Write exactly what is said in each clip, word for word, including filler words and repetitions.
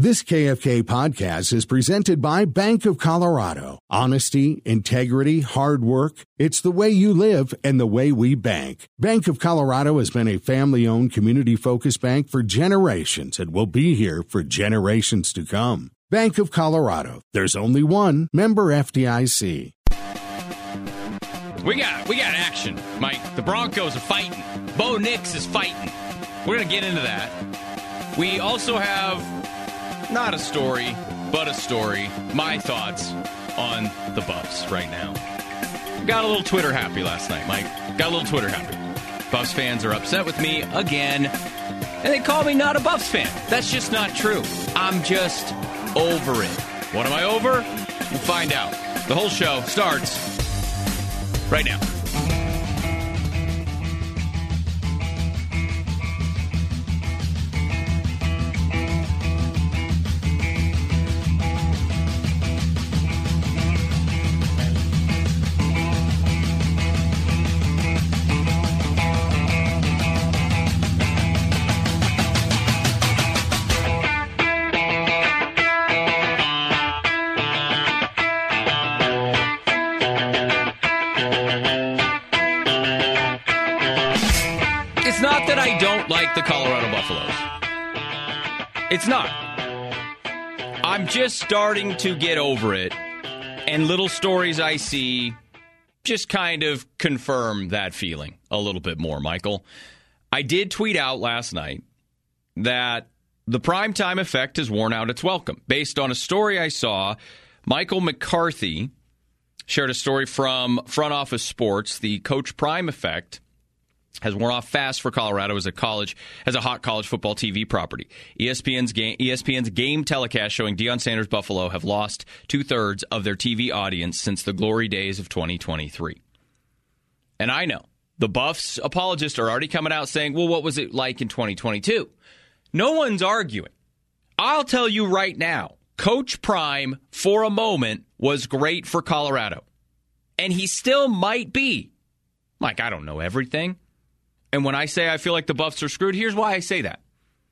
This K F K podcast is presented by Bank of Colorado. Honesty, integrity, hard work. It's the way you live and the way we bank. Bank of Colorado has been a family-owned, community-focused bank for generations and will be here for generations to come. Bank of Colorado. There's only one. Member F D I C. We got we got action, Mike. The Broncos are fighting. Bo Nix is fighting. We're going to get into that. We also have not a story, but a story. My thoughts on the Buffs right now. Got a little Twitter happy last night, Mike. Got a little Twitter happy. Buffs fans are upset with me again, and they call me not a Buffs fan. That's just not true. I'm just over it. What am I over? We'll find out. The whole show starts right now. Like the Colorado Buffaloes. It's not. I'm just starting to get over it, and little stories I see just kind of confirm that feeling a little bit more, Michael. I did tweet out last night that the primetime effect has worn out its welcome. Based on a story I saw, Michael McCarthy shared a story from Front Office Sports, the Coach Prime effect has worn off fast for Colorado as a college, as a hot college football T V property. E S P N's game, E S P N's game telecast showing Deion Sanders' Buffalo have lost two-thirds of their T V audience since the glory days of twenty twenty-three. And I know, the Buffs apologists are already coming out saying, well, what was it like in twenty twenty-two? No one's arguing. I'll tell you right now, Coach Prime, for a moment, was great for Colorado. And he still might be. Mike, I don't know everything. And when I say I feel like the Buffs are screwed, here's why I say that.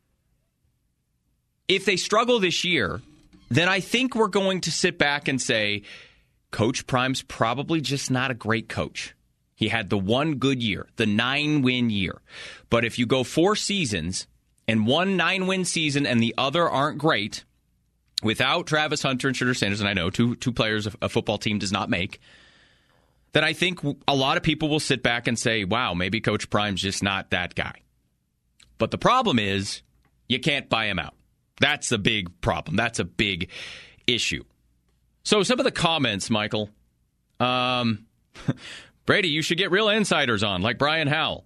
If they struggle this year, then I think we're going to sit back and say, Coach Prime's probably just not a great coach. He had the one good year, the nine-win year. But if you go four seasons and one nine-win season and the other aren't great, without Travis Hunter and Shedeur Sanders, and I know two, two players a football team does not make, then I think a lot of people will sit back and say, wow, maybe Coach Prime's just not that guy. But the problem is you can't buy him out. That's a big problem. That's a big issue. So some of the comments, Michael, um, Brady, you should get real insiders on, like Brian Howell.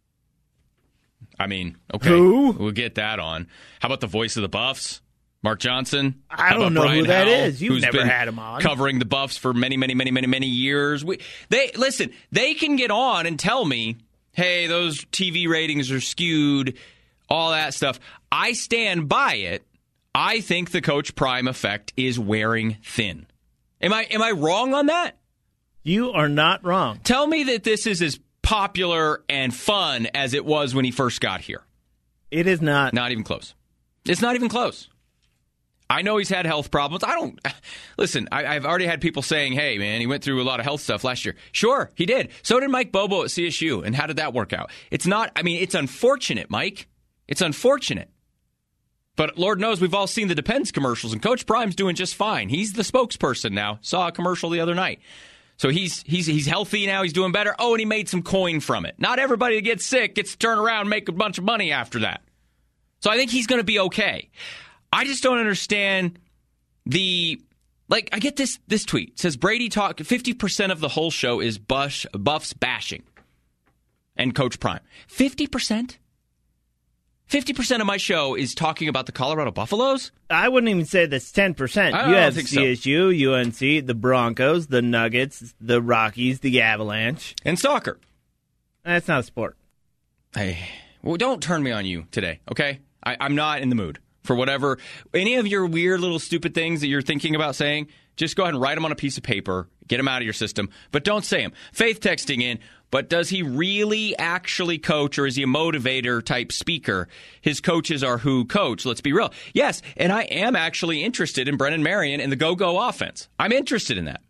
I mean, okay, Who? We'll get that on. How about the voice of the Buffs? Mark Johnson? I don't know Brian who that Howell, is. You've who's never been had him on. Covering the Buffs for many, many, many, many, many years. We, they listen, they can get on and tell me, hey, those T V ratings are skewed, all that stuff. I stand by it. I think the Coach Prime effect is wearing thin. Am I am I wrong on that? You are not wrong. Tell me that this is as popular and fun as it was when he first got here. It is not. Not even close. It's not even close. I know he's had health problems. I don't listen. I, I've already had people saying, "Hey, man, he went through a lot of health stuff last year." Sure, he did. So did Mike Bobo at C S U. And how did that work out? It's not. I mean, it's unfortunate, Mike. It's unfortunate. But Lord knows we've all seen the Depends commercials, and Coach Prime's doing just fine. He's the spokesperson now. Saw a commercial the other night. So he's he's he's healthy now. He's doing better. Oh, and he made some coin from it. Not everybody that gets sick gets to turn around and make a bunch of money after that. So I think he's going to be okay. I just don't understand the, like, I get this this tweet. It says Brady talk, fifty percent of the whole show is Bush, Buffs bashing and Coach Prime. fifty percent? fifty percent of my show is talking about the Colorado Buffaloes? I wouldn't even say that's ten percent. I You don't have think C S U, U N C, the Broncos, the Nuggets, the Rockies, the Avalanche. And soccer. That's not a sport. Hey, well, don't turn me on you today, okay? I, I'm not in the mood for whatever. Any of your weird little stupid things that you're thinking about saying, just go ahead and write them on a piece of paper, get them out of your system, but don't say them. Faith texting in, But does he really actually coach, or is he a motivator type speaker? His coaches are who coach, let's be real. Yes, and I am actually interested in Brennan Marion and the go-go offense. I'm interested in that.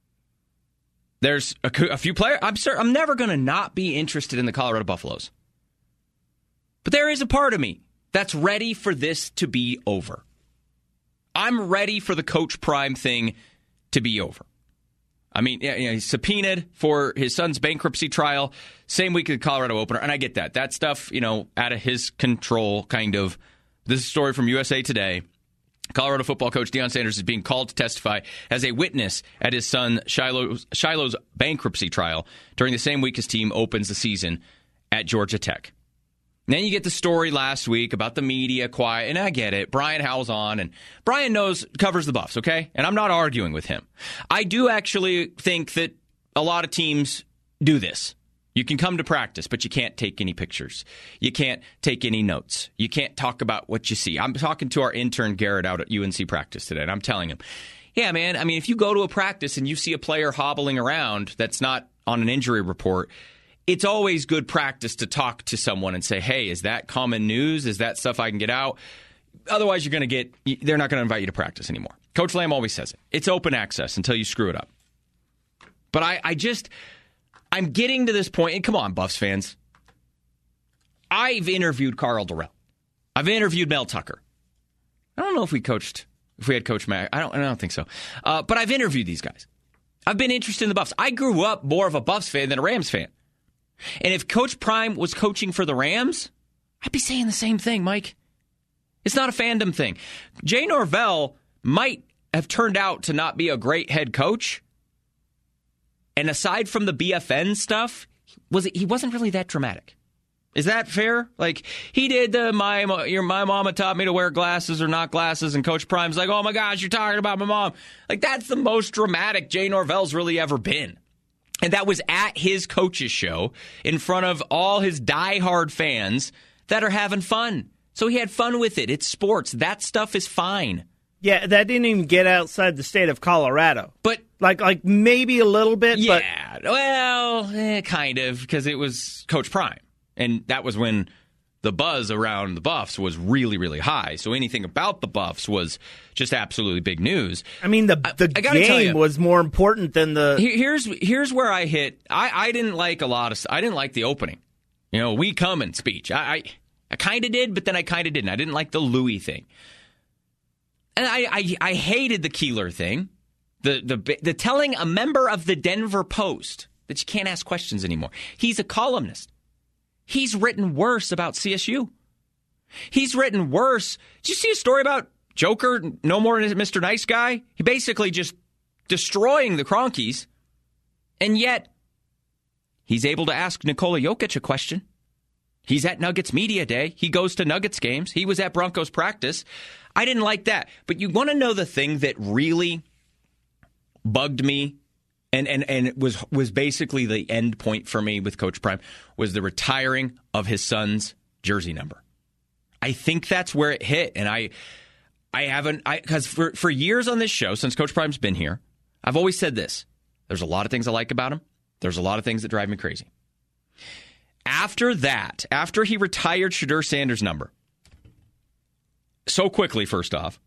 There's a, a few players. I'm sure I'm never going to not be interested in the Colorado Buffaloes. But there is a part of me that's ready for this to be over. I'm ready for the Coach Prime thing to be over. I mean, you know, he's subpoenaed for his son's bankruptcy trial, same week of the Colorado opener, and I get that. That stuff, you know, out of his control, kind of. This is a story from U S A Today. Colorado football coach Deion Sanders is being called to testify as a witness at his son Shiloh's, Shiloh's bankruptcy trial during the same week his team opens the season at Georgia Tech. And then you get the story last week about the media quiet, and I get it. Brian Howell's on, and Brian knows, covers the Buffs, okay? And I'm not arguing with him. I do actually think that a lot of teams do this. You can come to practice, but you can't take any pictures. You can't take any notes. You can't talk about what you see. I'm talking to our intern, Garrett, out at U N C practice today, and I'm telling him, yeah, man, I mean, if you go to a practice and you see a player hobbling around that's not on an injury report, it's always good practice to talk to someone and say, hey, is that common news? Is that stuff I can get out? Otherwise, you're going to get, they're not going to invite you to practice anymore. Coach Lamb always says it. It's open access until you screw it up. But I, I just... I'm getting to this point, and come on, Buffs fans. I've interviewed Carl Durrell. I've interviewed Mel Tucker. I don't know if we coached, if we had Coach Mack. I don't, I don't think so. Uh, but I've interviewed these guys. I've been interested in the Buffs. I grew up more of a Buffs fan than a Rams fan. And if Coach Prime was coaching for the Rams, I'd be saying the same thing, Mike. It's not a fandom thing. Jay Norvell might have turned out to not be a great head coach. And aside from the B F N stuff, was it, he wasn't really that dramatic. Is that fair? Like, he did the my your my mama taught me to wear glasses or not glasses, and Coach Prime's like, oh my gosh, you're talking about my mom. Like, that's the most dramatic Jay Norvell's really ever been. And that was at his coach's show in front of all his diehard fans that are having fun. So he had fun with it. It's sports. That stuff is fine. Yeah, that didn't even get outside the state of Colorado. But like, like maybe a little bit. Yeah, but well, eh, kind of, because it was Coach Prime, and that was when the buzz around the Buffs was really, really high. So anything about the Buffs was just absolutely big news. I mean, the the I, I game you, was more important than the. Here's here's where I hit. I, I didn't like a lot of. I didn't like the opening. You know, we coming speech. I I, I kind of did, but then I kind of didn't. I didn't like the Louis thing. And I, I, I hated the Keeler thing, the, the the telling a member of the Denver Post that you can't ask questions anymore. He's a columnist. He's written worse about C S U. He's written worse. Did you see a story about Joker, no more Mister Nice Guy? He basically just destroying the Cronkies, and yet he's able to ask Nikola Jokic a question. He's at Nuggets Media Day. He goes to Nuggets games. He was at Broncos practice. I didn't like that. But you want to know the thing that really bugged me and, and, and it was was basically the end point for me with Coach Prime was the retiring of his son's jersey number. I think that's where it hit. And I I haven't, I because for, for years on this show, since Coach Prime's been here, I've always said this. There's a lot of things I like about him. There's a lot of things that drive me crazy. After that, after he retired Shedeur Sanders' number, so quickly, first off,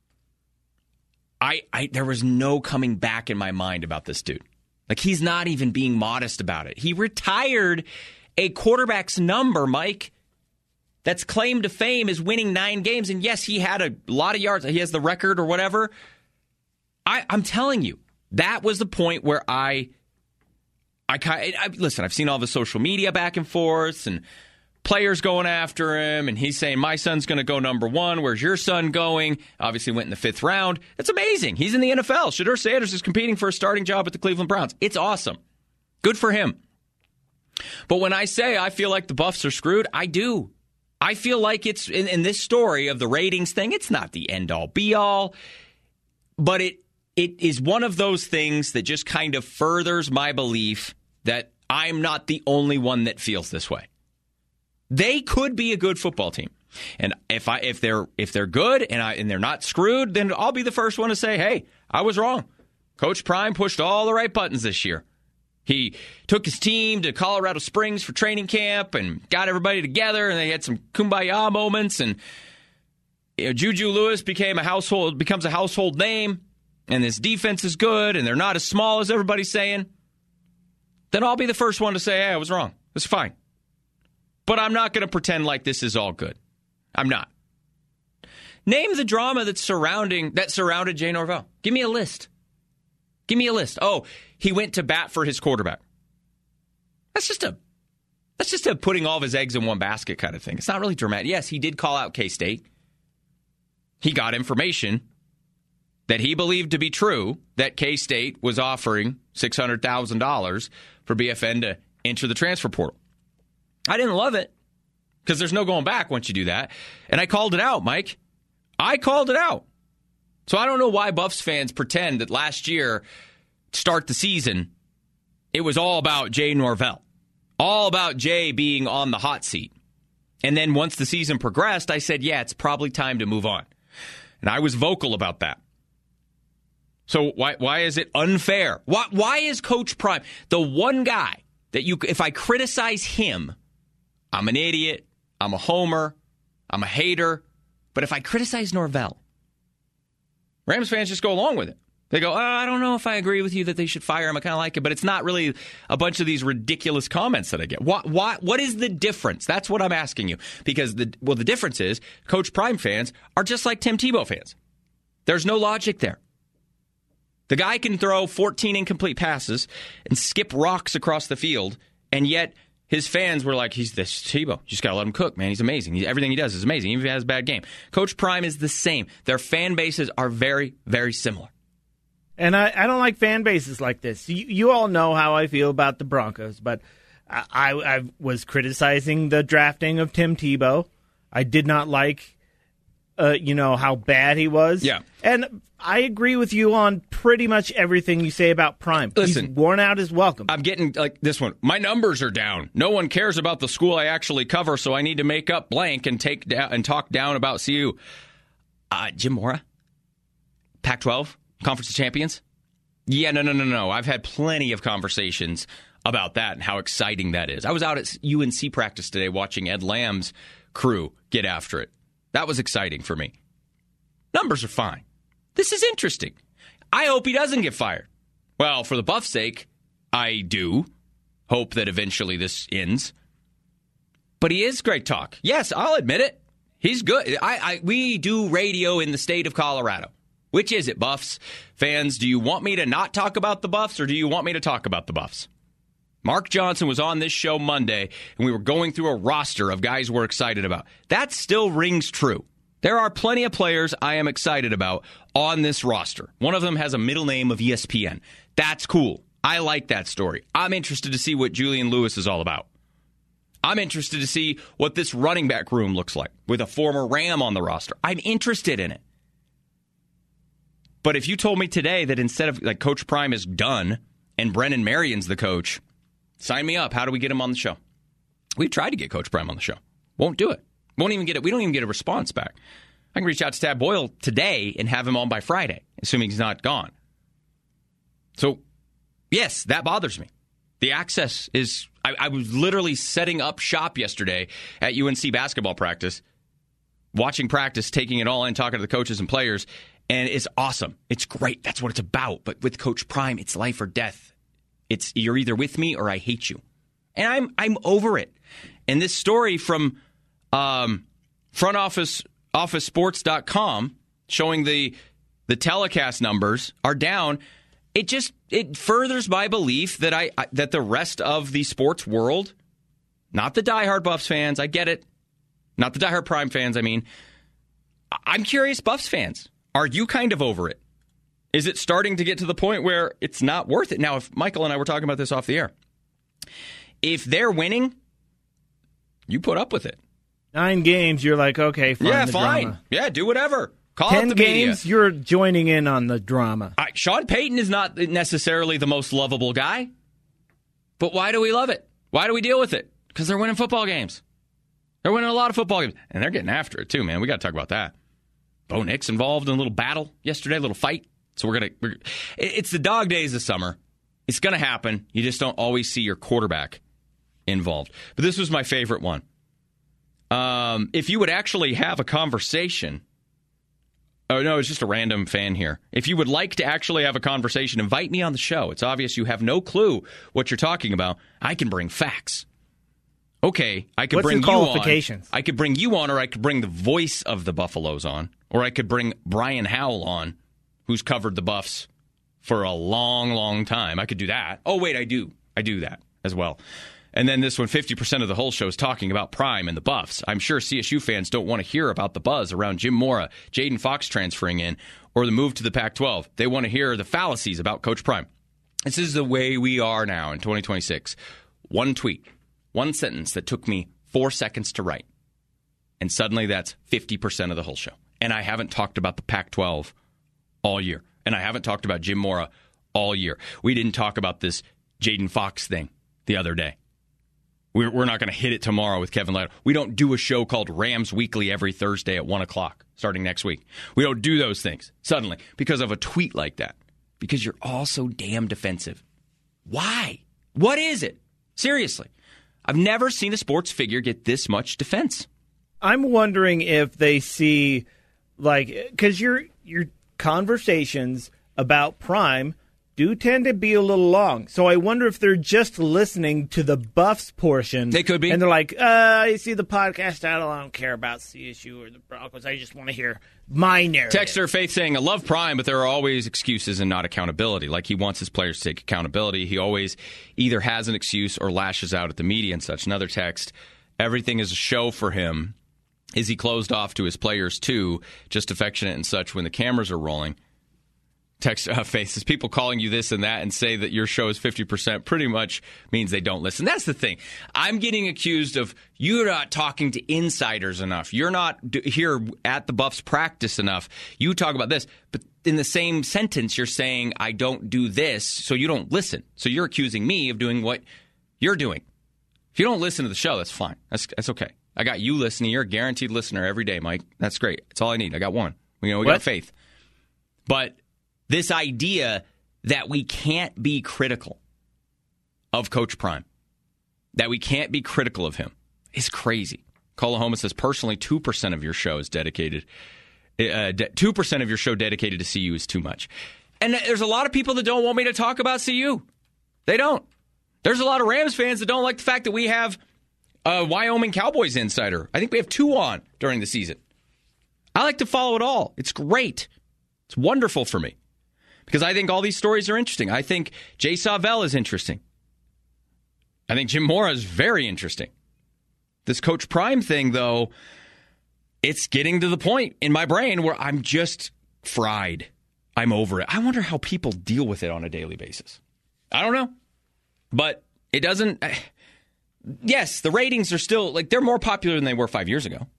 I, I there was no coming back in my mind about this dude. Like, he's not even being modest about it. He retired a quarterback's number, Mike, that's claimed to fame is winning nine games. And yes, he had a lot of yards. He has the record or whatever. I, I'm telling you, that was the point where I... I, I listen, I've seen all the social media back and forth and players going after him, and he's saying, my son's going to go number one. Where's your son going? Obviously went in the fifth round. It's amazing. He's in the N F L. Shedeur Sanders is competing for a starting job at the Cleveland Browns. It's awesome. Good for him. But when I say I feel like the Buffs are screwed, I do. I feel like it's, in, in this story of the ratings thing, it's not the end-all, be-all, but it it is one of those things that just kind of furthers my belief that I'm not the only one that feels this way. They could be a good football team. And if I if they're if they're good and I and they're not screwed, then I'll be the first one to say, hey, I was wrong. Coach Prime pushed all the right buttons this year. He took his team to Colorado Springs for training camp and got everybody together, and they had some kumbaya moments. And you know, Juju Lewis became a household becomes a household name, and this defense is good, and they're not as small as everybody's saying. Then I'll be the first one to say, hey, I was wrong. It's fine. But I'm not going to pretend like this is all good. I'm not. Name the drama that's surrounding that surrounded Jay Norvell. Give me a list. Give me a list. Oh, he went to bat for his quarterback. That's just a that's just a putting all of his eggs in one basket kind of thing. It's not really dramatic. Yes, he did call out K-State. He got information that he believed to be true that K-State was offering six hundred thousand dollars for B F N to enter the transfer portal. I didn't love it because there's no going back once you do that. And I called it out, Mike. I called it out. So I don't know why Buffs fans pretend that last year, start the season, it was all about Jay Norvell. All about Jay being on the hot seat. And then once the season progressed, I said, yeah, it's probably time to move on. And I was vocal about that. So why why is it unfair? Why, why is Coach Prime the one guy that you, if I criticize him, I'm an idiot, I'm a homer, I'm a hater. But if I criticize Norvell, Rams fans just go along with it. They go, oh, I don't know if I agree with you that they should fire him. I kind of like it, but it's not really a bunch of these ridiculous comments that I get. What, what, what is the difference? That's what I'm asking you. Because, the well, the difference is Coach Prime fans are just like Tim Tebow fans. There's no logic there. The guy can throw fourteen incomplete passes and skip rocks across the field, and yet his fans were like, he's this Tebow. You just got to let him cook, man. He's amazing. He, everything he does is amazing, even if he has a bad game. Coach Prime is the same. Their fan bases are very, very similar. And I, I don't like fan bases like this. You, you all know how I feel about the Broncos, but I, I, I was criticizing the drafting of Tim Tebow. I did not like, uh, you know, how bad he was. Yeah. And I agree with you on pretty much everything you say about Prime. Listen, he's worn out his welcome. I'm getting like this one. My numbers are down. No one cares about the school I actually cover, so I need to make up blank and take down and talk down about C U. Uh, Jim Mora, Pac twelve, Conference of Champions. Yeah, no, no, no, no. I've had plenty of conversations about that and how exciting that is. I was out at U N C practice today watching Ed Lamb's crew get after it. That was exciting for me. Numbers are fine. This is interesting. I hope he doesn't get fired. Well, for the Buffs' sake, I do hope that eventually this ends. But he is great talk. Yes, I'll admit it. He's good. I, I we do radio in the state of Colorado. Which is it, Buffs? Fans, do you want me to not talk about the Buffs, or do you want me to talk about the Buffs? Mark Johnson was on this show Monday, and we were going through a roster of guys we're excited about. That still rings true. There are plenty of players I am excited about on this roster. One of them has a middle name of E S P N. That's cool. I like that story. I'm interested to see what Julian Lewis is all about. I'm interested to see what this running back room looks like with a former Ram on the roster. I'm interested in it. But if you told me today that instead of like Coach Prime is done and Brennan Marion's the coach, sign me up. How do we get him on the show? We've tried to get Coach Prime on the show. Won't do it. Won't even get it. We don't even get a response back. I can reach out to Tad Boyle today and have him on by Friday, assuming he's not gone. So, yes, that bothers me. The access is... I, I was literally setting up shop yesterday at U N C basketball practice, watching practice, taking it all in, talking to the coaches and players, and it's awesome. It's great. That's what it's about. But with Coach Prime, it's life or death. It's you're either with me or I hate you. And I'm I'm over it. And this story from um, front office office sports dot com showing the the telecast numbers are down. It just it furthers my belief that I, I that the rest of the sports world, not the diehard Buffs fans, I get it, not the diehard Prime fans, I mean, I'm curious, Buffs fans, are you kind of over it? Is it starting to get to the point where it's not worth it? Now, if Michael and I were talking about this off the air, if they're winning, you put up with it. Nine games, you're like, okay, fine. Yeah, the fine. Drama. Yeah, do whatever. Call Ten up the games, media. You're joining in on the drama. All right, Sean Payton is not necessarily the most lovable guy, but why do we love it? Why do we deal with it? Because they're winning football games. They're winning a lot of football games, and they're getting after it too, man. We got to talk about that. Bo Nix involved in a little battle yesterday, a little fight. So we're gonna. We're, it's the dog days of summer. It's going to happen. You just don't always see your quarterback involved. But this was my favorite one. Um, if you would actually have a conversation, oh no, it's just a random fan here. If you would like to actually have a conversation, invite me on the show. It's obvious you have no clue what you're talking about. I can bring facts. Okay, I could What's bring the you qualifications? on. I could bring you on, or I could bring the voice of the Buffaloes on, or I could bring Brian Howell on, who's covered the Buffs for a long, long time. I could do that. Oh, wait, I do. I do that as well. And then this one, fifty percent of the whole show is talking about Prime and the Buffs. I'm sure C S U fans don't want to hear about the buzz around Jim Mora, Jaden Fox transferring in, or the move to the Pac twelve. They want to hear the fallacies about Coach Prime. This is the way we are now in twenty twenty-six. One tweet, one sentence that took me four seconds to write. And suddenly that's fifty percent of the whole show. And I haven't talked about the Pac twelve all year. And I haven't talked about Jim Mora all year. We didn't talk about this Jaden Fox thing the other day. We're, we're not going to hit it tomorrow with Kevin Lytle. We don't do a show called Rams Weekly every Thursday at one o'clock starting next week. We don't do those things suddenly because of a tweet like that. Because you're all so damn defensive. Why? What is it? Seriously. I've never seen a sports figure get this much defense. I'm wondering if they see, like, because your your conversations about Prime do tend to be a little long. So I wonder if they're just listening to the Buffs portion. They could be. And they're like, uh, I see the podcast title. I don't care about C S U or the Broncos. I just want to hear my narrative. Texter Faith saying, I love Prime, but there are always excuses and not accountability. Like he wants his players to take accountability. He always either has an excuse or lashes out at the media and such. Another text, everything is a show for him. Is he closed off to his players too, just affectionate and such when the cameras are rolling? Text uh, faces people calling you this and that and say that your show is fifty percent pretty much means they don't listen. That's the thing. I'm getting accused of you're not talking to insiders enough. You're not d- here at the Buffs practice enough. You talk about this, but in the same sentence you're saying I don't do this, so you don't listen. So you're accusing me of doing what you're doing. If you don't listen to the show, that's fine. That's that's okay. I got you listening. You're a guaranteed listener every day, Mike. That's great. That's all I need. I got one. You know, we what? got faith. But this idea that we can't be critical of Coach Prime, that we can't be critical of him, is crazy. Colahoma says, personally, two percent of your show is dedicated, uh, de- two percent of your show dedicated to C U is too much. And there's a lot of people that don't want me to talk about C U. They don't. There's a lot of Rams fans that don't like the fact that we have a Wyoming Cowboys insider. I think we have two on during the season. I like to follow it all. It's great. It's wonderful for me. Because I think all these stories are interesting. I think Jay Savell is interesting. I think Jim Mora is very interesting. This Coach Prime thing, though, it's getting to the point in my brain where I'm just fried. I'm over it. I wonder how people deal with it on a daily basis. I don't know. But it doesn't... Yes, the ratings are still... like they're more popular than they were five years ago.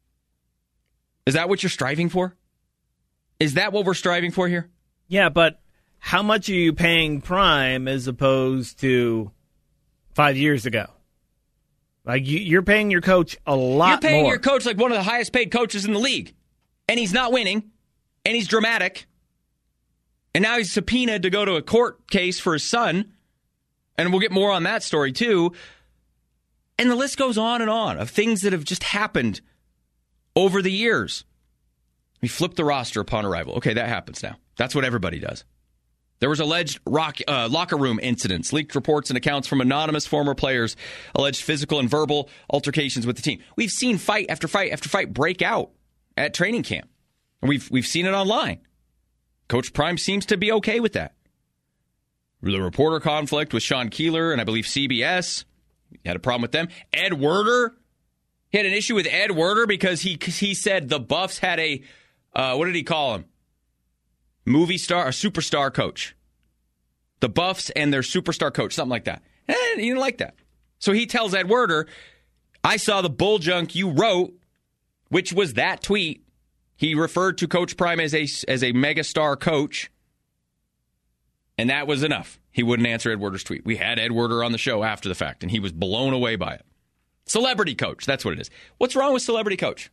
Is that what you're striving for? Is that what we're striving for here? Yeah, but how much are you paying Prime as opposed to five years ago? Like, you, you're paying your coach a lot more. You're paying more. your coach like one of the highest paid coaches in the league. And he's not winning. And he's dramatic. And now he's subpoenaed to go to a court case for his son. And we'll get more on that story, too. And the list goes on and on of things that have just happened over the years. We flip the roster upon arrival. Okay, that happens now. That's what everybody does. There was alleged rock, uh, locker room incidents, leaked reports and accounts from anonymous former players, alleged physical and verbal altercations with the team. We've seen fight after fight after fight break out at training camp. And we've we've seen it online. Coach Prime seems to be okay with that. The reporter conflict with Sean Keeler and I believe C B S. He had a problem with them. Ed Werder. He had an issue with Ed Werder because he he said the Buffs had a, uh, what did he call him? Movie star, a superstar coach. The Buffs and their superstar coach, something like that. And he didn't like that. So he tells Ed Werder, I saw the bull junk you wrote, which was that tweet. He referred to Coach Prime as a, as a megastar coach. And that was enough. He wouldn't answer Ed Werder's tweet. We had Ed Werder on the show after the fact, and he was blown away by it. Celebrity coach, that's what it is. What's wrong with celebrity coach?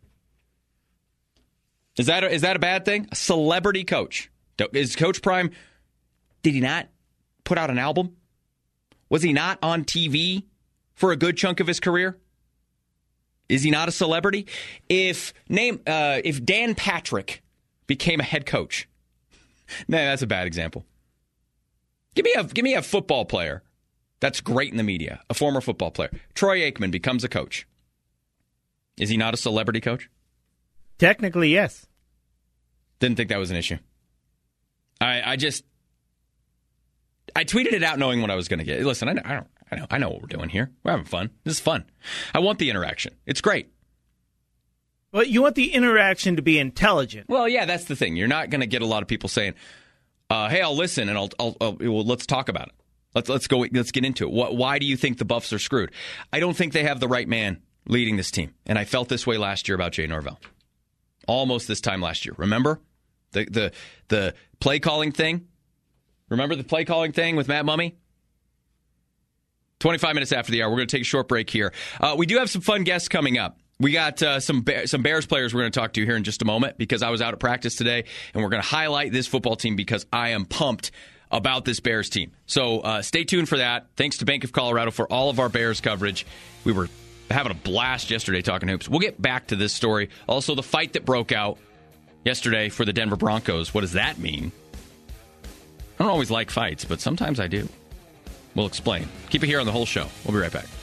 Is that a, is that a bad thing? A celebrity coach. Is Coach Prime, did he not put out an album? Was he not on T V for a good chunk of his career? Is he not a celebrity? If name uh, if Dan Patrick became a head coach, nah, that's a bad example. Give me a give me a football player that's great in the media, a former football player. Troy Aikman becomes a coach. Is he not a celebrity coach? Technically, yes. Didn't think that was an issue. I, I just, I tweeted it out knowing what I was going to get. Listen, I know, I, don't, I know, I know what we're doing here. We're having fun. This is fun. I want the interaction. It's great. Well, you want the interaction to be intelligent. Well, yeah, that's the thing. You're not going to get a lot of people saying, uh, "Hey, I'll listen and I'll, I'll, I'll well, let's talk about it. Let's let's go. Let's get into it. What, why do you think the Buffs are screwed? I don't think they have the right man leading this team, and I felt this way last year about Jay Norvell. Almost this time last year. Remember the the the play calling thing? Remember the play calling thing with Matt Mummy? twenty-five minutes after the hour, we're going to take a short break here. Uh, we do have some fun guests coming up. We got uh, some Bear, some Bears players we're going to talk to here in just a moment because I was out at practice today, and we're going to highlight this football team because I am pumped about this Bears team. So uh, stay tuned for that. Thanks to Bank of Colorado for all of our Bears coverage. We were having a blast yesterday talking hoops. We'll get back to this story. Also, the fight that broke out yesterday for the Denver Broncos. What does that mean? I don't always like fights, but sometimes I do. We'll explain. Keep it here on the whole show. We'll be right back.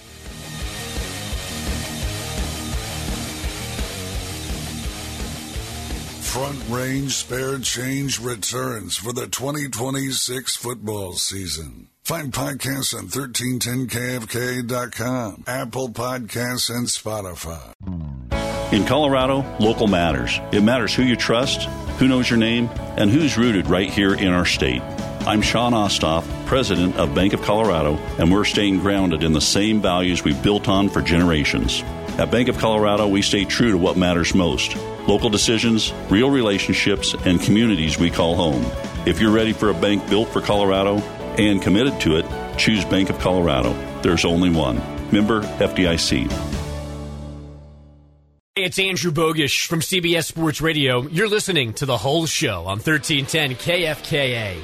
Front Range Spare Change returns for the twenty twenty-six football season. Find podcasts on thirteen ten K F K dot com, Apple Podcasts, and Spotify. In Colorado, local matters. It matters who you trust, who knows your name, and who's rooted right here in our state. I'm Sean Ostoff, president of Bank of Colorado, and we're staying grounded in the same values we've built on for generations. At Bank of Colorado, we stay true to what matters most: local decisions, real relationships, and communities we call home. If you're ready for a bank built for Colorado and committed to it, choose Bank of Colorado. There's only one. Member F D I C. It's Andrew Bogish from C B S Sports Radio. You're listening to The Whole Show on thirteen ten K F K A.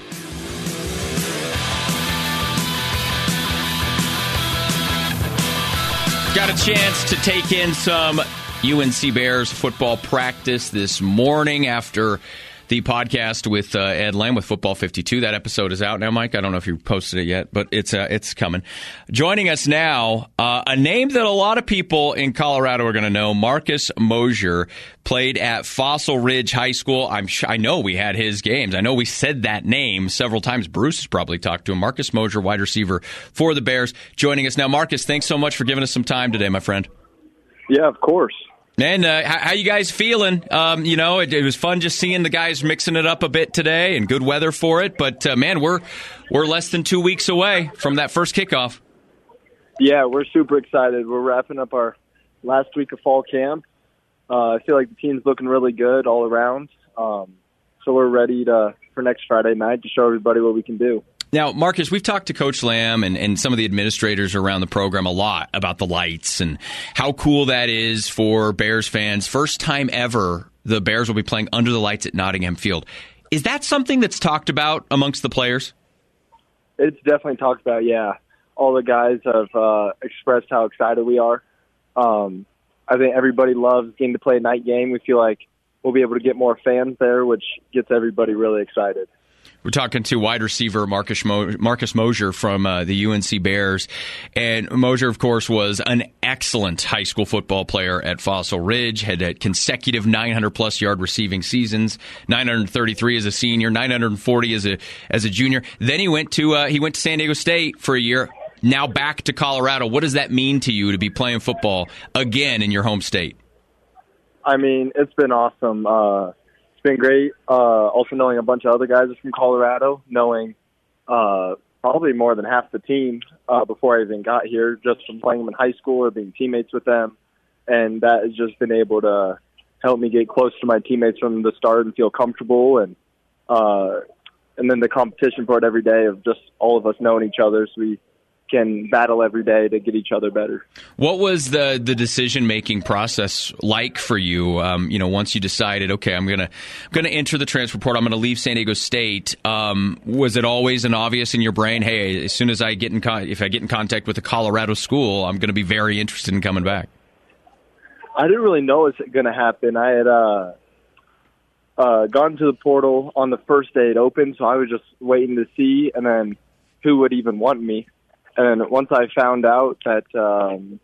Got a chance to take in some U N C Bears football practice this morning after the podcast with uh, Ed Lamb with Football fifty-two. That episode is out now, Mike. I don't know if you posted it yet, but it's uh, it's coming. Joining us now, uh, a name that a lot of people in Colorado are going to know, Marcus Mosher, played at Fossil Ridge High School. I'm sh- I know we had his games. I know we said that name several times. Bruce has probably talked to him. Marcus Mosher, wide receiver for the Bears, joining us now. Marcus, thanks so much for giving us some time today, my friend. Yeah, of course. And uh, how, how you guys feeling? Um, you know, it, it was fun just seeing the guys mixing it up a bit today, and good weather for it. But uh, man, we're we're less than two weeks away from that first kickoff. Yeah, we're super excited. We're wrapping up our last week of fall camp. Uh, I feel like the team's looking really good all around. Um, so we're ready to for next Friday night to show everybody what we can do. Now, Marcus, we've talked to Coach Lamb and, and some of the administrators around the program a lot about the lights and how cool that is for Bears fans. First time ever the Bears will be playing under the lights at Nottingham Field. Is that something that's talked about amongst the players? It's definitely talked about, yeah. All the guys have uh, expressed how excited we are. Um, I think everybody loves getting to play a night game. We feel like we'll be able to get more fans there, which gets everybody really excited. We're talking to wide receiver Marcus Mo- Marcus Mosher from uh, the U N C Bears. And Mosher, of course, was an excellent high school football player at Fossil Ridge, had a consecutive nine hundred plus yard receiving seasons, nine hundred thirty-three as a senior, nine hundred forty as a as a junior. Then he went to uh, he went to San Diego State for a year, now back to Colorado. What does that mean to you to be playing football again in your home state? I mean, it's been awesome. Uh been great. Uh, also knowing a bunch of other guys from Colorado, knowing uh, probably more than half the team uh, before I even got here, just from playing them in high school or being teammates with them. And that has just been able to help me get close to my teammates from the start and feel comfortable. And uh, and then the competition for it every day of just all of us knowing each other. So we can battle every day to get each other better. What was the the decision making process like for you? Um, you know, once you decided, okay, I'm gonna I'm gonna enter the transfer portal, I'm gonna leave San Diego State. Um, was it always an obvious in your brain? Hey, as soon as I get in con- if I get in contact with a Colorado school, I'm gonna be very interested in coming back. I didn't really know it was going to happen. I had uh, uh, gone to the portal on the first day it opened, so I was just waiting to see, and then who would even want me. And once I found out that um,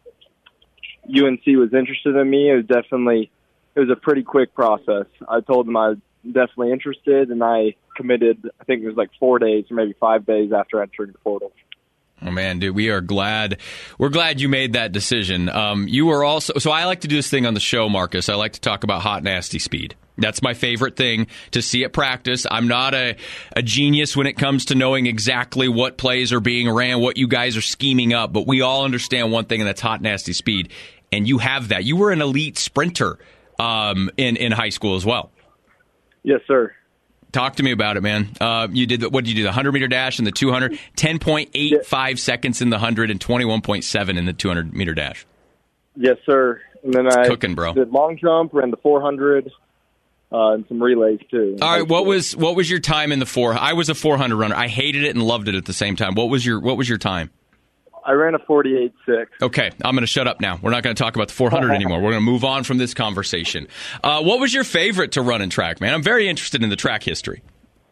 U N C was interested in me, it was definitely it was a pretty quick process. I told them I was definitely interested, and I committed. I think it was like four days or maybe five days after entering the portal. Oh man, dude, we are glad. We're glad you made that decision. Um, you were also so. I like to do this thing on the show, Marcus. I like to talk about hot, nasty speed. That's my favorite thing to see at practice. I'm not a, a genius when it comes to knowing exactly what plays are being ran, what you guys are scheming up, but we all understand one thing, and that's hot, nasty speed. And you have that. You were an elite sprinter um, in in high school as well. Yes, sir. Talk to me about it, man. Uh, you did the, what did you do? The hundred meter dash and the two hundred, ten point eight five yeah. seconds in the hundred and twenty-one point seven in the two hundred meter dash. Yes, sir. And then it's I cooking, bro. did long jump, ran the four hundred, uh, and some relays too. All right, what was what was your time in the four? I was a four hundred runner. I hated it and loved it at the same time. What was your what was your time? I ran a forty-eight six. Okay, I'm going to shut up now. We're not going to talk about the four hundred anymore. We're going to move on from this conversation. Uh, what was your favorite to run in track, man? I'm very interested in the track history.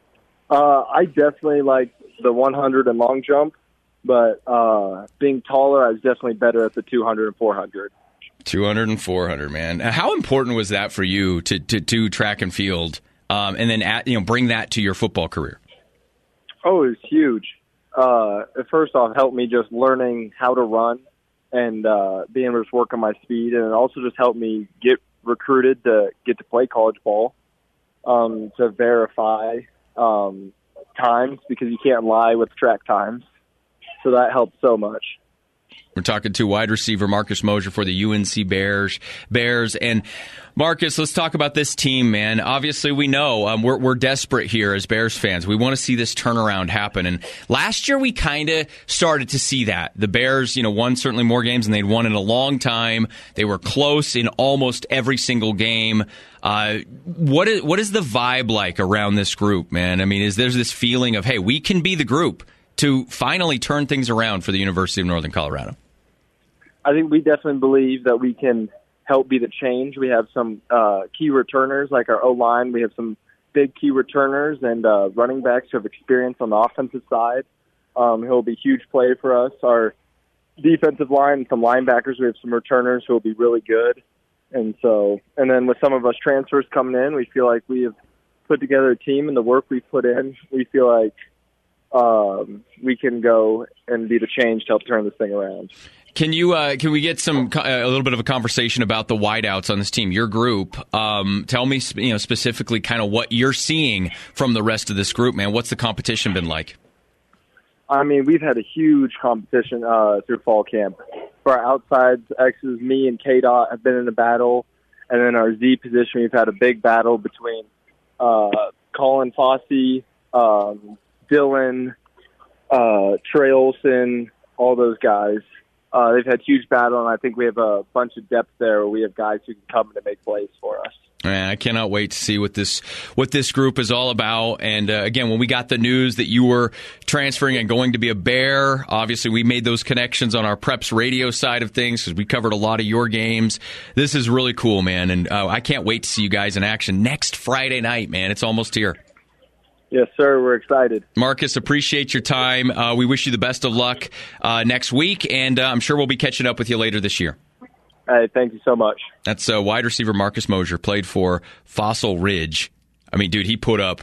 Uh, I definitely like the one hundred and long jump, but uh, being taller, I was definitely better at the two hundred and four hundred. two hundred and four hundred, man. How important was that for you to to do track and field, um, and then at, you know bring that to your football career? Oh, it was huge. Uh, first off, helped me just learning how to run and uh, being able to work on my speed, and it also just helped me get recruited to get to play college ball, um, to verify um, times, because you can't lie with track times. So that helped so much. We're talking to wide receiver Marcus Mosher for the U N C Bears. Bears and Marcus, let's talk about this team, man. Obviously, we know um, we're, we're desperate here as Bears fans. We want to see this turnaround happen. And last year, we kind of started to see that. The Bears, you know, won certainly more games than they'd won in a long time. They were close in almost every single game. Uh, what is what is the vibe like around this group, man? I mean, is there's this feeling of, hey, we can be the group to finally turn things around for the University of Northern Colorado? I think we definitely believe that we can help be the change. We have some uh, key returners, like our O-line. We have some big key returners and uh, running backs who have experience on the offensive side. Um, who will be huge play for us. Our defensive line, some linebackers, we have some returners who will be really good. And so, and then with some of us transfers coming in, we feel like we have put together a team, and the work we've put in, we feel like um, we can go and be the change to help turn this thing around. Can you uh, can we get some uh, a little bit of a conversation about the wideouts on this team, your group? Um, tell me, you know, specifically, kind of what you're seeing from the rest of this group, man. What's the competition been like? I mean, we've had a huge competition uh, through fall camp. For our outside X's, me and K-Dot have been in a battle, and then our Z position, we've had a big battle between uh, Colin Fossey, um, Dylan, uh, Trey Olson, all those guys. Uh, they've had huge battle, and I think we have a bunch of depth there where we have guys who can come to make plays for us. Man, I cannot wait to see what this what this group is all about. And uh, again, when we got the news that you were transferring and going to be a Bear, obviously we made those connections on our Preps radio side of things because we covered a lot of your games. This is really cool, man, and uh, I can't wait to see you guys in action next Friday night, man. It's almost here. Yes, sir. We're excited. Marcus, appreciate your time. Uh, we wish you the best of luck uh, next week, and uh, I'm sure we'll be catching up with you later this year. Hey, thank you so much. That's uh, wide receiver Marcus Mosher, played for Fossil Ridge. I mean, dude, he put up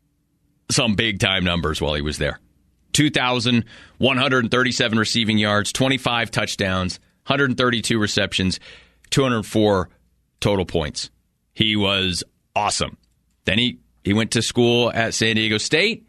some big-time numbers while he was there. two thousand one hundred thirty-seven receiving yards, twenty-five touchdowns, one hundred thirty-two receptions, two hundred four total points. He was awesome. Then he... He went to school at San Diego State,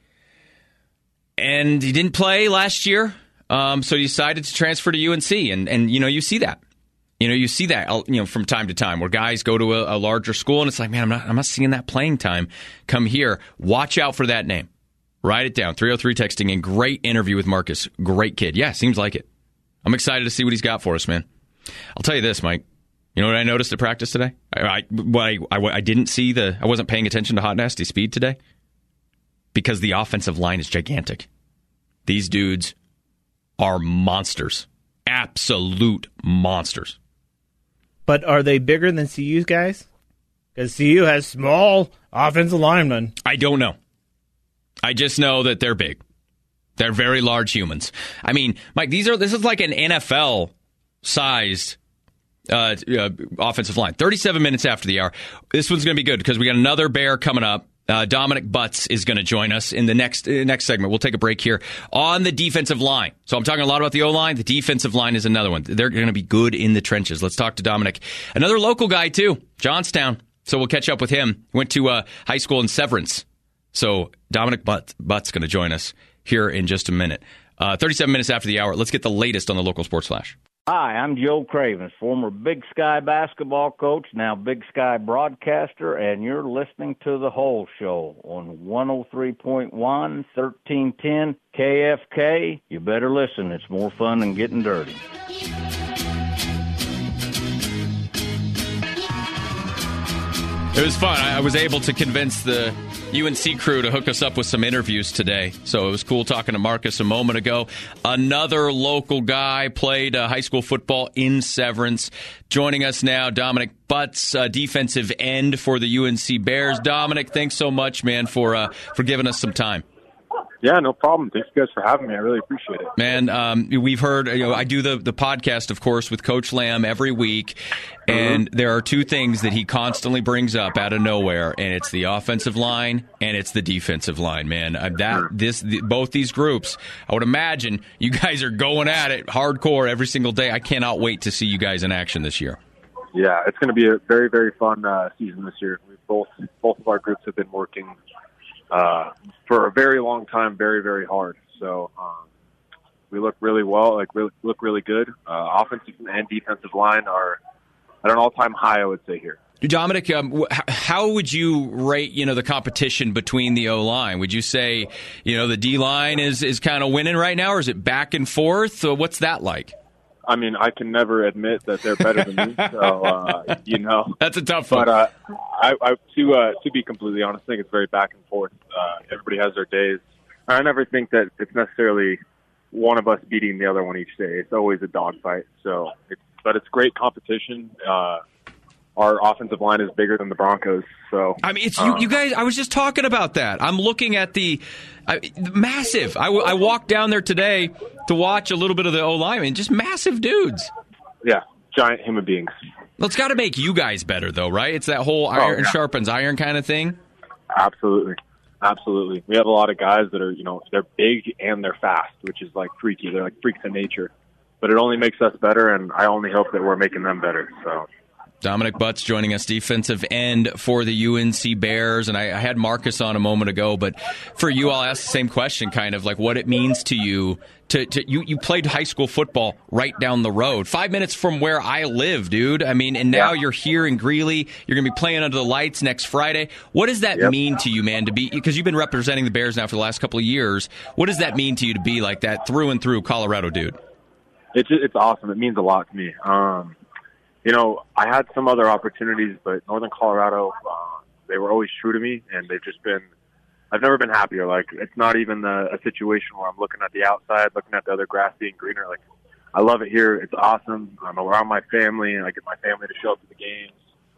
and he didn't play last year, um, so he decided to transfer to U N C. And, and you know, you see that. You know, you see that, you know, from time to time where guys go to a, a larger school, and it's like, man, I'm not, I'm not seeing that playing time come here. Watch out for that name. Write it down. three oh three texting in. Great interview with Marcus. Great kid. Yeah, seems like it. I'm excited to see what he's got for us, man. I'll tell you this, Mike. You know what I noticed at practice today? I I, I, I, I didn't see the... I wasn't paying attention to Hot Nasty Speed today because the offensive line is gigantic. These dudes are monsters. Absolute monsters. But are they bigger than C U's guys? Because C U has small offensive linemen. I don't know. I just know that they're big. They're very large humans. I mean, Mike, these are this is like an N F L-sized uh, uh, offensive line. thirty-seven minutes after the hour. This one's going to be good because we got another Bear coming up. Uh, Dominic Butts is going to join us in the next uh, next segment. We'll take a break here on the defensive line. So I'm talking a lot about the O-line. The defensive line is another one. They're going to be good in the trenches. Let's talk to Dominic. Another local guy, too, Johnstown. So we'll catch up with him. Went to uh, high school in Severance. So Dominic Butt, Butt's going to join us here in just a minute. Uh, thirty-seven minutes after the hour. Let's get the latest on the local sports flash. Hi, I'm Joe Cravens, former Big Sky basketball coach, now Big Sky broadcaster, and you're listening to The Whole Show on one oh three point one, thirteen ten K F K. You better listen. It's more fun than getting dirty. It was fun. I was able to convince the U N C crew to hook us up with some interviews today. So it was cool talking to Marcus a moment ago. Another local guy played uh, high school football in Severance. Joining us now, Dominic Butts, uh, defensive end for the U N C Bears. Dominic, thanks so much, man, for uh, for giving us some time. Yeah, no problem. Thanks, you guys, for having me. I really appreciate it. Man, um, we've heard, you know, I do the, the podcast, of course, with Coach Lamb every week, and mm-hmm. there are two things that he constantly brings up out of nowhere, and it's the offensive line and it's the defensive line, man. Uh, that sure. this the, both these groups, I would imagine you guys are going at it hardcore every single day. I cannot wait to see you guys in action this year. Yeah, it's going to be a very, very fun uh, season this year. We both both of our groups have been working Uh, for a very long time, very, very hard. So um, we look really well, like really, look really good. Uh, offensive and defensive line are at an all-time high, I would say, here. Dominic, um, how would you rate, you know, the competition between the O-line? Would you say, you know, the D-line is, is kind of winning right now, or is it back and forth? Or what's that like? I mean, I can never admit that they're better than me, so, uh, you know. That's a tough one. But uh, I, I, to, uh, to be completely honest, I think it's very back and forth. Uh, everybody has their days. I never think that it's necessarily one of us beating the other one each day. It's always a dogfight. So, it's, but it's great competition. Uh, our offensive line is bigger than the Broncos. So I mean, it's um, you, you guys. I was just talking about that. I'm looking at the uh, massive. I, I walked down there today to watch a little bit of the O line, and just massive dudes. Yeah, giant human beings. Well, it's got to make you guys better, though, right? It's that whole iron oh, yeah. sharpens iron kind of thing. Absolutely, absolutely. We have a lot of guys that are, you know, they're big and they're fast, which is like freaky. They're like freaks of nature. But it only makes us better, and I only hope that we're making them better. So. Dominic Butts joining us, defensive end for the U N C Bears. And I, I had Marcus on a moment ago, but for you, I'll ask the same question, kind of like what it means to you. To, to you, you played high school football right down the road, five minutes from where I live, dude. I mean, and now yeah. you're here in Greeley. You're going to be playing under the lights next Friday. What does that yep. mean to you, man, to be, because you've been representing the Bears now for the last couple of years. What does that mean to you to be like that through and through Colorado, dude? It's, it's awesome. It means a lot to me. Um, You know, I had some other opportunities, but Northern Colorado, uh, they were always true to me, and they've just been, I've never been happier. Like, it's not even a, a situation where I'm looking at the outside, looking at the other grass being greener. Like, I love it here. It's awesome. I'm around my family, and I get my family to show up to the games.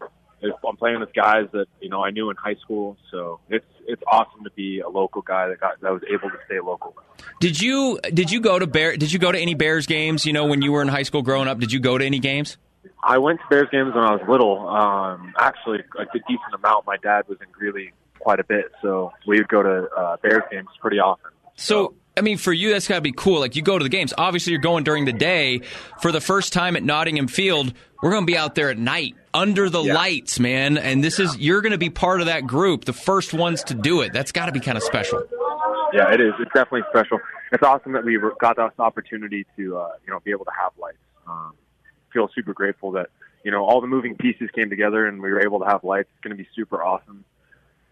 I'm playing with guys that, you know, I knew in high school, so it's it's awesome to be a local guy that got that was able to stay local. Did you did you go to Bear? Did you go to any Bears games? You know, when you were in high school growing up, did you go to any games? I went to Bears games when I was little. Um, actually, like a decent amount. My dad was in Greeley quite a bit, so we would go to uh, Bears games pretty often. So, so, I mean, for you, that's got to be cool. Like, you go to the games. Obviously, you're going during the day. For the first time at Nottingham Field, we're going to be out there at night, under the yeah. lights, man. And this is you're going to be part of that group, the first ones to do it. That's got to be kind of special. Yeah, it is. It's definitely special. It's awesome that we got this opportunity to, uh, you know, be able to have lights. Um, feel super grateful that, you know, all the moving pieces came together and we were able to have lights. It's going to be super awesome.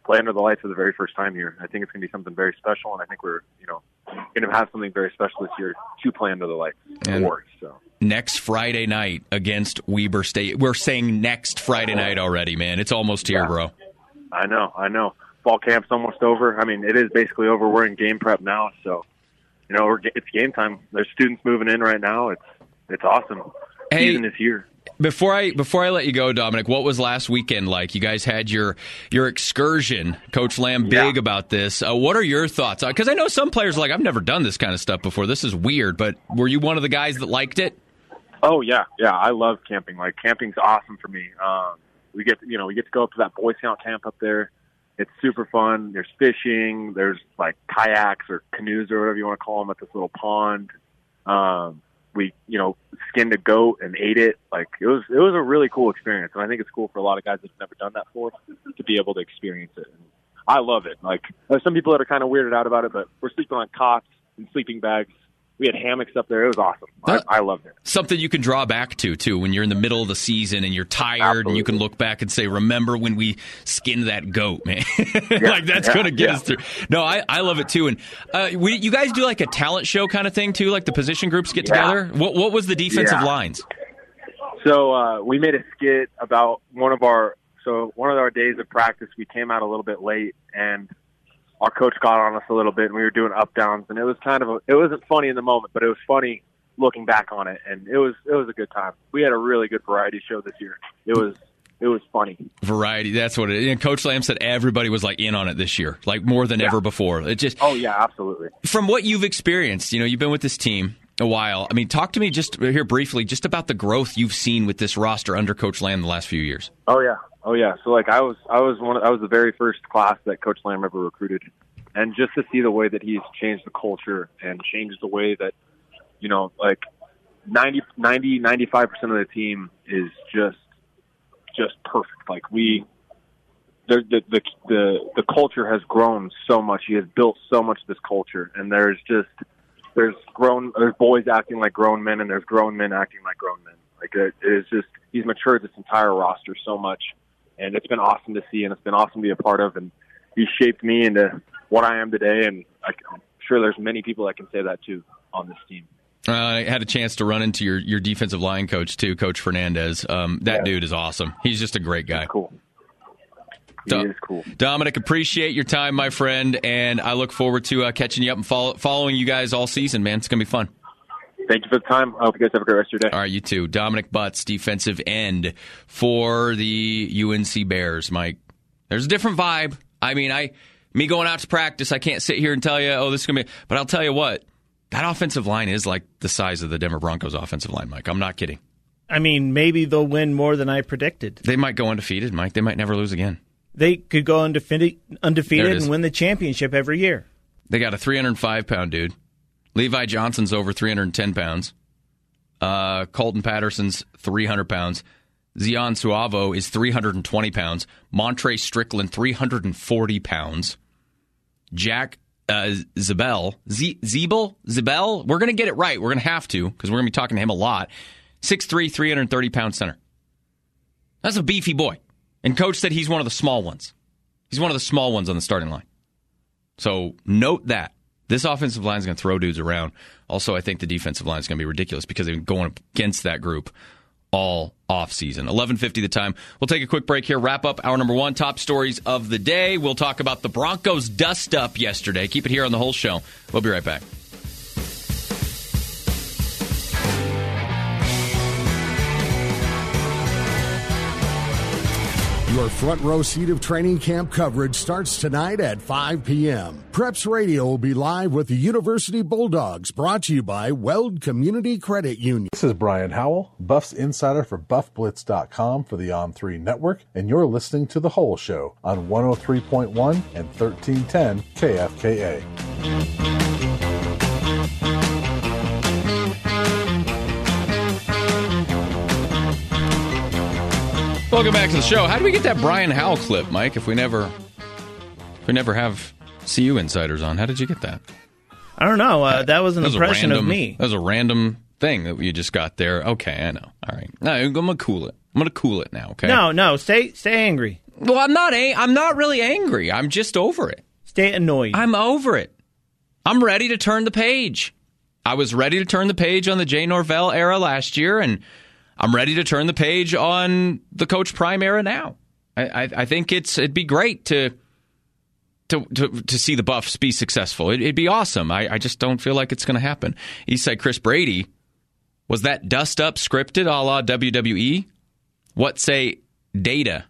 play under the lights for the very first time here. I think it's going to be something very special, and I think we're, you know, going to have something very special this year to play under the lights. And awards, so. Next Friday night against Weber State. We're saying next Friday night already, man. It's almost here, yeah. bro. I know, I know. Fall camp's almost over. I mean, it is basically over. We're in game prep now, so, you know, we're, it's game time. There's students moving in right now. It's it's awesome. Hey, season is here. Before I before I let you go, Dominic, what was last weekend like? You guys had your your excursion. Coach Lamb big yeah. about this. Uh, what are your thoughts? Because I know some players are like, I've never done this kind of stuff before. This is weird. But were you one of the guys that liked it? Oh yeah, yeah. I love camping. Like camping's awesome for me. Um, we get you know we get to go up to that Boy Scout camp up there. It's super fun. There's fishing. There's like kayaks or canoes or whatever you want to call them at this little pond. Um, we, you know, skinned a goat and ate it. Like it was, it was a really cool experience. And I think it's cool for a lot of guys that've never done that before to be able to experience it. And I love it. Like there's some people that are kind of weirded out about it, but we're sleeping on cots and sleeping bags. We had hammocks up there. It was awesome. I, I loved it. Something you can draw back to, too, when you're in the middle of the season and you're tired. Absolutely. And you can look back and say, remember when we skinned that goat, man? Yeah, like, that's yeah, going to get yeah. us through. No, I, I love it, too. And uh, we, you guys do, like, a talent show kind of thing, too? Like, the position groups get yeah. together? What, what was the defensive yeah. lines? So uh, we made a skit about one of our – so one of our days of practice, we came out a little bit late, and – our coach got on us a little bit, and we were doing up downs, and it was kind of a, it wasn't funny in the moment, but it was funny looking back on it, and it was it was a good time. We had a really good variety show this year. It was it was funny. Variety, that's what it is. And Coach Lamb said everybody was like in on it this year, like more than yeah. ever before. It just oh yeah, absolutely. From what you've experienced, you know, you've been with this team a while. I mean, talk to me just here briefly, just about the growth you've seen with this roster under Coach Lamb the last few years. Oh yeah. Oh yeah, so like I was, I was one, of, I was the very first class that Coach Lamb ever recruited, and just to see the way that he's changed the culture and changed the way that, you know, like ninety, ninety, ninety-five percent of the team is just, just perfect. Like we, the the the the, the culture has grown so much. He has built so much of this culture, and there's just there's grown, there's boys acting like grown men, and there's grown men acting like grown men. Like it, it is just he's matured this entire roster so much. And it's been awesome to see, and it's been awesome to be a part of. And he shaped me into what I am today. And I'm sure there's many people that can say that, too, on this team. Uh, I had a chance to run into your, your defensive line coach, too, Coach Fernandez. Um, that yeah. dude is awesome. He's just a great guy. He's cool. He Do- is cool. Dominic, appreciate your time, my friend. And I look forward to uh, catching you up and follow- following you guys all season, man. It's going to be fun. Thank you for the time. I hope you guys have a great rest of your day. All right, you too. Dominic Butts, defensive end for the U N C Bears, Mike. There's a different vibe. I mean, I me going out to practice, I can't sit here and tell you, oh, this is going to be... But I'll tell you what, that offensive line is like the size of the Denver Broncos offensive line, Mike. I'm not kidding. I mean, maybe they'll win more than I predicted. They might go undefeated, Mike. They might never lose again. They could go undefeated, undefeated and win the championship every year. They got a three hundred five pound dude. Levi Johnson's over three hundred ten pounds. Uh, Colton Patterson's three hundred pounds. Zion Suavo is three hundred twenty pounds. Montre Strickland, three hundred forty pounds. Jack uh, Zebel, Z- Zebel, Zebel, we're going to get it right. We're going to have to, because we're going to be talking to him a lot. six three, three hundred thirty pound center. That's a beefy boy. And Coach said he's one of the small ones. He's one of the small ones on the starting line. So note that. This offensive line is going to throw dudes around. Also, I think the defensive line is going to be ridiculous because they've been going against that group all offseason. eleven fifty the time. We'll take a quick break here, wrap up hour number one, top stories of the day. We'll talk about the Broncos dust-up yesterday. Keep it here on the whole show. We'll be right back. Your front row seat of training camp coverage starts tonight at five p.m. Preps Radio will be live with the University Bulldogs, brought to you by Weld Community Credit Union. This is Brian Howell, Buffs insider for Buff Blitz dot com for the On three Network, and you're listening to The Whole Show on one oh three point one and thirteen ten K F K A. Welcome back to the show. How do we get that Brian Howell clip, Mike, if we never if we never have C U insiders on? How did you get that? I don't know. Uh, that was an that was impression random, of me. That was a random thing that you just got there. Okay, I know. All right. No, I'm going to cool it. I'm going to cool it now, okay? No, no. Stay stay angry. Well, I'm not. A- I'm not really angry. I'm just over it. Stay annoyed. I'm over it. I'm ready to turn the page. I was ready to turn the page on the Jay Norvell era last year, and I'm ready to turn the page on the Coach Prime era now. I, I, I think it's it'd be great to to to, to see the Buffs be successful. It, it'd be awesome. I, I just don't feel like it's going to happen. Eastside Chris Brady, was that dust up scripted a la W W E? What say data?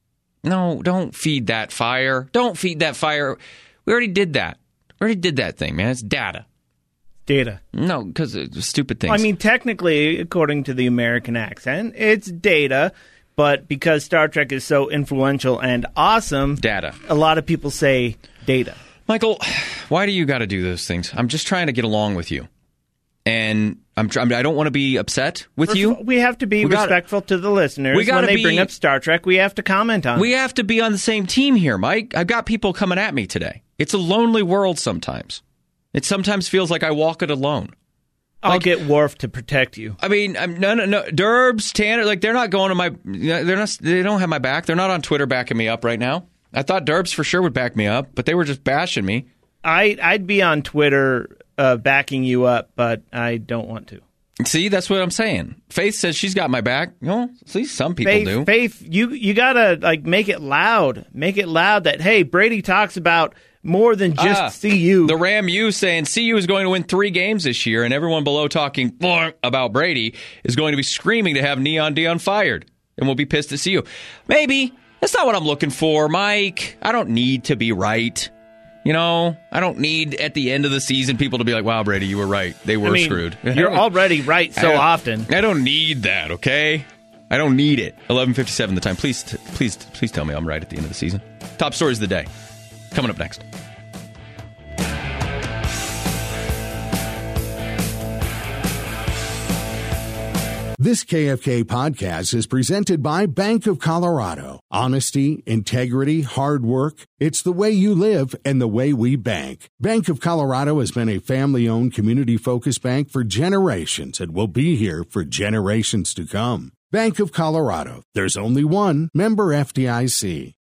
No, don't feed that fire. Don't feed that fire. We already did that. We already did that thing, man. It's data. Data. No, because it's stupid things. I mean, technically, according to the American accent, it's data, but because Star Trek is so influential and awesome, data. A lot of people say data. Michael, why do you got to do those things? I'm just trying to get along with you. And I'm trying, I don't want to be upset with First you. All, we have to be we respectful gotta, to the listeners. We when they be, bring up Star Trek, we have to comment on we it. We have to be on the same team here, Mike. I've got people coming at me today. It's a lonely world sometimes. It sometimes feels like I walk it alone. I'll like, get Worf to protect you. I mean, I'm, no, no, no. Derbs, Tanner, like they're not going to my. They're not. They don't have my back. They're not on Twitter backing me up right now. I thought Derbs for sure would back me up, but they were just bashing me. I I'd be on Twitter uh, backing you up, but I don't want to. See, that's what I'm saying. Faith says she's got my back. You know, see, some people Faith, do. Faith, you you gotta like make it loud. Make it loud that hey, Brady talks about more than just ah, C U. The Ram U saying C U is going to win three games this year, and everyone below talking about Brady is going to be screaming to have Neon Dion fired, and we'll be pissed at C U. Maybe. That's not what I'm looking for, Mike. I don't need to be right. You know, I don't need at the end of the season people to be like, wow, Brady, you were right. They were I mean, screwed. You're already right so I often. I don't need that, okay? I don't need it. eleven fifty-seven the time. Please, t- please, please tell me I'm right at the end of the season. Top stories of the day. Coming up next. This K F K podcast is presented by Bank of Colorado. Honesty, integrity, hard work. It's the way you live and the way we bank. Bank of Colorado has been a family-owned, community-focused bank for generations and will be here for generations to come. Bank of Colorado. There's only one. Member F D I C.